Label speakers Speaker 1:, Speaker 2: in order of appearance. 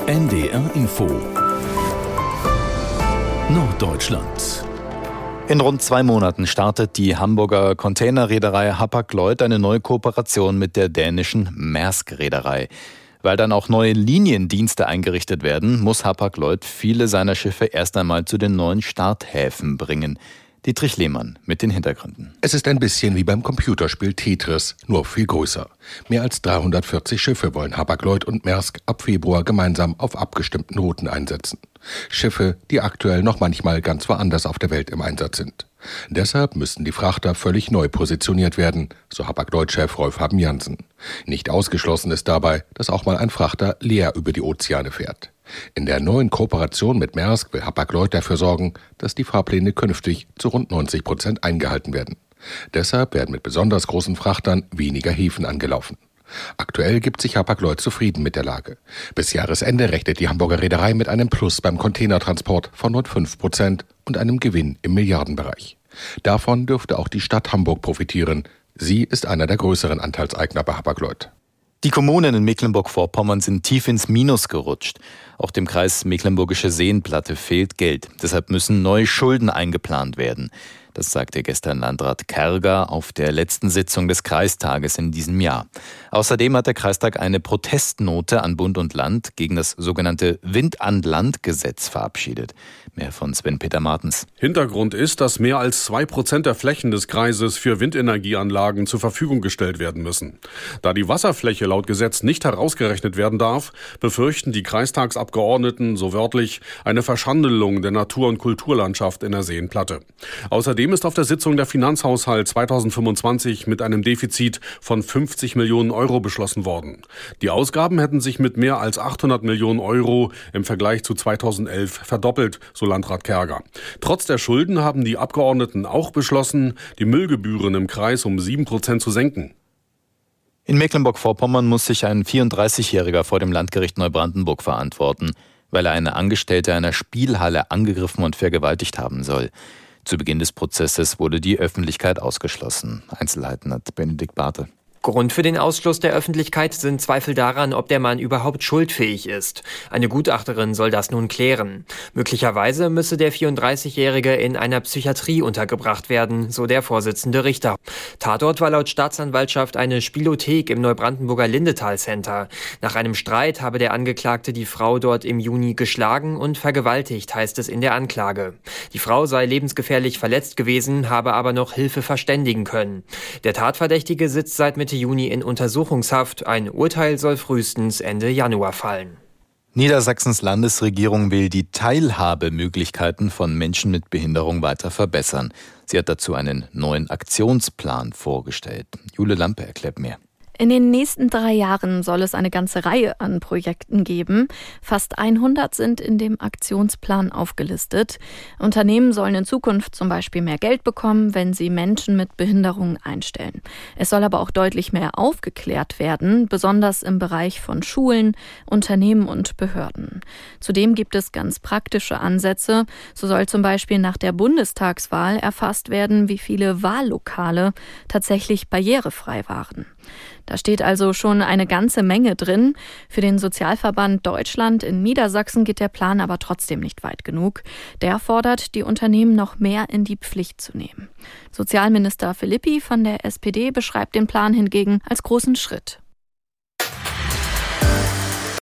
Speaker 1: NDR Info Norddeutschland.
Speaker 2: In rund 2 Monaten startet die Hamburger Containerreederei Hapag-Lloyd eine neue Kooperation mit der dänischen Maersk-Reederei. Weil dann auch neue Liniendienste eingerichtet werden, muss Hapag-Lloyd viele seiner Schiffe erst einmal zu den neuen Starthäfen bringen. Dietrich Lehmann mit den Hintergründen.
Speaker 3: Es ist ein bisschen wie beim Computerspiel Tetris, nur viel größer. Mehr als 340 Schiffe wollen Hapag-Lloyd und Maersk ab Februar gemeinsam auf abgestimmten Routen einsetzen. Schiffe, die aktuell noch manchmal ganz woanders auf der Welt im Einsatz sind. Deshalb müssten die Frachter völlig neu positioniert werden, so Hapag-Lloyd-Chef Rolf Haben-Jansen. Nicht ausgeschlossen ist dabei, dass auch mal ein Frachter leer über die Ozeane fährt. In der neuen Kooperation mit Maersk will Hapag-Lloyd dafür sorgen, dass die Fahrpläne künftig zu rund 90% eingehalten werden. Deshalb werden mit besonders großen Frachtern weniger Häfen angelaufen. Aktuell gibt sich Hapag-Lloyd zufrieden mit der Lage. Bis Jahresende rechnet die Hamburger Reederei mit einem Plus beim Containertransport von rund 5% und einem Gewinn im Milliardenbereich. Davon dürfte auch die Stadt Hamburg profitieren. Sie ist einer der größeren Anteilseigner bei Hapag-Lloyd.
Speaker 2: Die Kommunen in Mecklenburg-Vorpommern sind tief ins Minus gerutscht. Auch dem Kreis Mecklenburgische Seenplatte fehlt Geld. Deshalb müssen neue Schulden eingeplant werden. Das sagte gestern Landrat Kerger auf der letzten Sitzung des Kreistages in diesem Jahr. Außerdem hat der Kreistag eine Protestnote an Bund und Land gegen das sogenannte Wind-an-Land-Gesetz verabschiedet. Mehr von Sven-Peter Martens.
Speaker 4: Hintergrund ist, dass mehr als 2% der Flächen des Kreises für Windenergieanlagen zur Verfügung gestellt werden müssen. Da die Wasserfläche laut Gesetz nicht herausgerechnet werden darf, befürchten die Kreistagsabgeordneten, so wörtlich, eine Verschandelung der Natur- und Kulturlandschaft in der Seenplatte. Außerdem ist auf der Sitzung der Finanzhaushalt 2025 mit einem Defizit von 50 Millionen Euro beschlossen worden. Die Ausgaben hätten sich mit mehr als 800 Millionen Euro im Vergleich zu 2011 verdoppelt, so Landrat Kerger. Trotz der Schulden haben die Abgeordneten auch beschlossen, die Müllgebühren im Kreis um 7% zu senken.
Speaker 2: In Mecklenburg-Vorpommern muss sich ein 34-Jähriger vor dem Landgericht Neubrandenburg verantworten, weil er eine Angestellte einer Spielhalle angegriffen und vergewaltigt haben soll. Zu Beginn des Prozesses wurde die Öffentlichkeit ausgeschlossen. Einzelheiten hat Benedikt Barthe.
Speaker 5: Grund für den Ausschluss der Öffentlichkeit sind Zweifel daran, ob der Mann überhaupt schuldfähig ist. Eine Gutachterin soll das nun klären. Möglicherweise müsse der 34-Jährige in einer Psychiatrie untergebracht werden, so der Vorsitzende Richter. Tatort war laut Staatsanwaltschaft eine Spielothek im Neubrandenburger Lindetal Center. Nach einem Streit habe der Angeklagte die Frau dort im Juni geschlagen und vergewaltigt, heißt es in der Anklage. Die Frau sei lebensgefährlich verletzt gewesen, habe aber noch Hilfe verständigen können. Der Tatverdächtige sitzt seit Mitte Juni in Untersuchungshaft. Ein Urteil soll frühestens Ende Januar fallen.
Speaker 2: Niedersachsens Landesregierung will die Teilhabemöglichkeiten von Menschen mit Behinderung weiter verbessern. Sie hat dazu einen neuen Aktionsplan vorgestellt. Jule Lampe erklärt mehr.
Speaker 6: In den nächsten 3 Jahren soll es eine ganze Reihe an Projekten geben. Fast 100 sind in dem Aktionsplan aufgelistet. Unternehmen sollen in Zukunft zum Beispiel mehr Geld bekommen, wenn sie Menschen mit Behinderungen einstellen. Es soll aber auch deutlich mehr aufgeklärt werden, besonders im Bereich von Schulen, Unternehmen und Behörden. Zudem gibt es ganz praktische Ansätze. So soll zum Beispiel nach der Bundestagswahl erfasst werden, wie viele Wahllokale tatsächlich barrierefrei waren. Da steht also schon eine ganze Menge drin. Für den Sozialverband Deutschland in Niedersachsen geht der Plan aber trotzdem nicht weit genug. Der fordert, die Unternehmen noch mehr in die Pflicht zu nehmen. Sozialminister Philippi von der SPD beschreibt den Plan hingegen als großen Schritt.